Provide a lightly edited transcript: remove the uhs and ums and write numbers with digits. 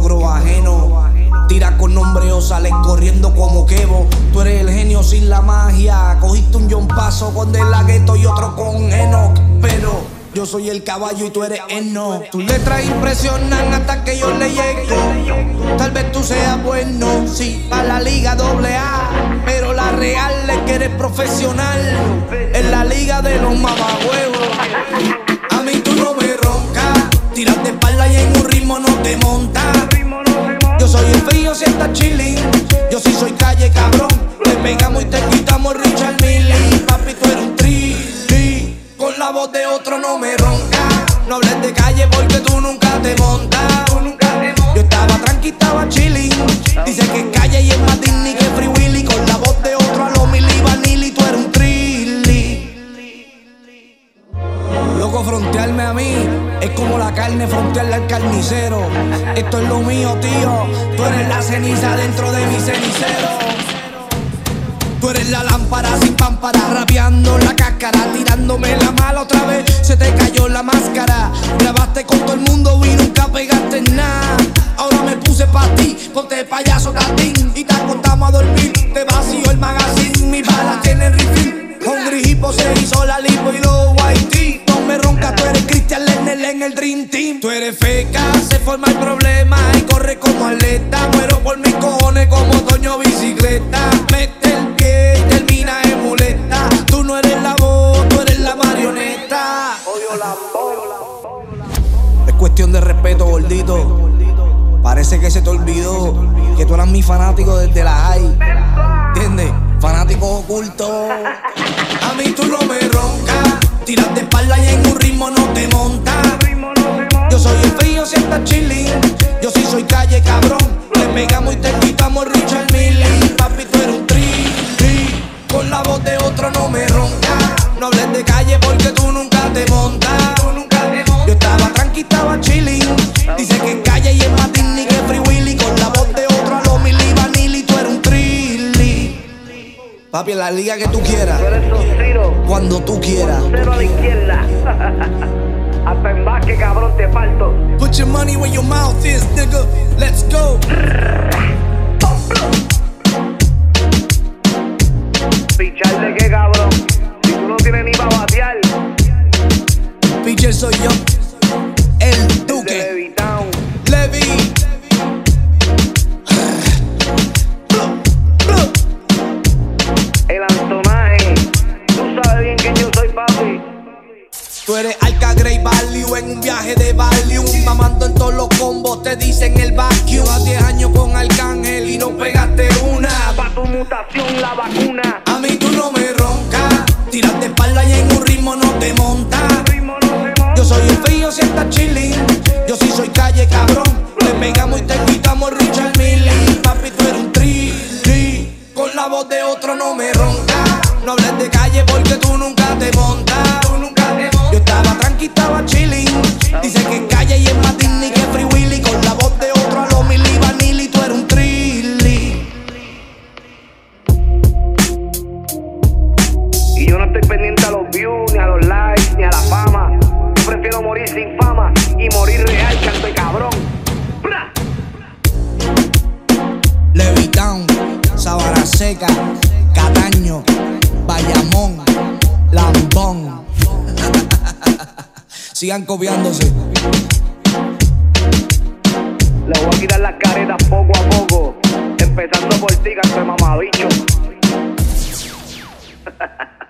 logro ajeno. Tira con nombre o sales corriendo como Kevo. Tú eres el genio sin la magia. Cogiste un John Paso con De La Ghetto y otro con Enoch. Pero yo soy el caballo y tú eres Eno. Tus letras impresionan hasta que yo le llego. Tal vez tú seas bueno, sí, para la liga AA. Pero la real es que eres profesional en la liga de los mamahuevos. A mí tú no me roncas. Tiras de espalda y en un ritmo no te montas. Yo soy el frío si estás chilling. Yo sí soy calle, cabrón. Te pegamos y te quitamos Richard Mille. Papi, tú eres un trilli. Con la voz de otro no me ronca. No hables de calle porque tú nunca te montas. Yo estaba tranqui, estaba chilling. Dice que es calle y es más Disney que Free Willy. Con la voz de otro a lo Milli Vanilli. Tú eres un trilli. Loco, frontearme a mí es como la carne frontearle al carnicero. Esto es lo mío, tío. Tú eres la ceniza dentro de mi cenicero. Tú eres la lámpara sin pámpara, rapeando la cáscara, tirándome la mala otra vez. Se te cayó la máscara. Grabaste con todo el mundo y nunca pegaste nada. Ahora me puse pa' ti, ponte payaso tatín. Y te acostamos a dormir, te vació el magazine. Mi bala tiene refill. Hungry Hippo se hizo la lipo y los white. No me ronca, tú eres Christian Lerner en el Dream Team. Tú eres feca, se forma el problema y corre como atleta. Muero por mis cojones como Toño Bicicleta. Mete el pie y termina en muleta. Tú no eres la voz, tú eres la marioneta. Odio la voz. Es cuestión de respeto, gordito. Parece que se te olvidó que tú eras mi fanático desde la high. ¿Entiendes? Fanático oculto. A mí tú no me roncas. Tiras de espalda y en un ritmo no te montas. Yo soy el frío si estás chilling. Yo sí soy calle, cabrón. Te pegamos y te quitamos Richard Mille. Papi, tú eres un trilli. Con la voz de otro no me ronca. No hables de calle porque tú nunca te montas. Yo estaba tranqui, estaba chilling. Dice que es calle y es más Disney que Free Willy. Con la voz de otro a lo Milli Vanilli. Tú eres un trilli. Papi, en la liga que tú quieras. Tú eres un tiro. Cuando tú quieras. Cero a la izquierda. Hasta en basque, cabrón, te falto. Put your money where your mouth is, nigga. Let's go. Pichar de qué, cabrón. Si tú no tienes ni pa' batear. Pitcher soy yo. El De Duque. Levitown. Levi. El Antonaje. Tú sabes bien que yo soy, papi. Tú eres Alca Grey Value en un viaje de Valium. Mamando en todos los combos, te dicen el vacuum. A 10 años con Arcángel y no pegaste una. Pa' tu mutación, la vacuna. A mí tú no me roncas. Tiras de espalda y en un ritmo no te montas. Yo soy el frío si estás chilling. Yo sí soy calle, cabrón. Te pegamos y te quitamos Richard Mille. Papi, tú eres un trilli. Con la voz de otro no me ronca. No hables de calle porque tú nunca te montas. Yo estaba tranqui, estaba chilling. Dice que es calle y es más Disney que Free Willy. Con la voz de otro a lo Milli Vanilli. Tú eres un trilli. Y yo no estoy pendiente a los views, ni a los likes, ni a la fama. Yo prefiero morir sin fama y morir real, canto de cabrón. ¡Bra! Levitown, Sabana Seca, Cataño, Bayamón, Lambón. Sigan copiándose. Le voy a quitar las caretas poco a poco. Empezando por ti, canto de mamabicho.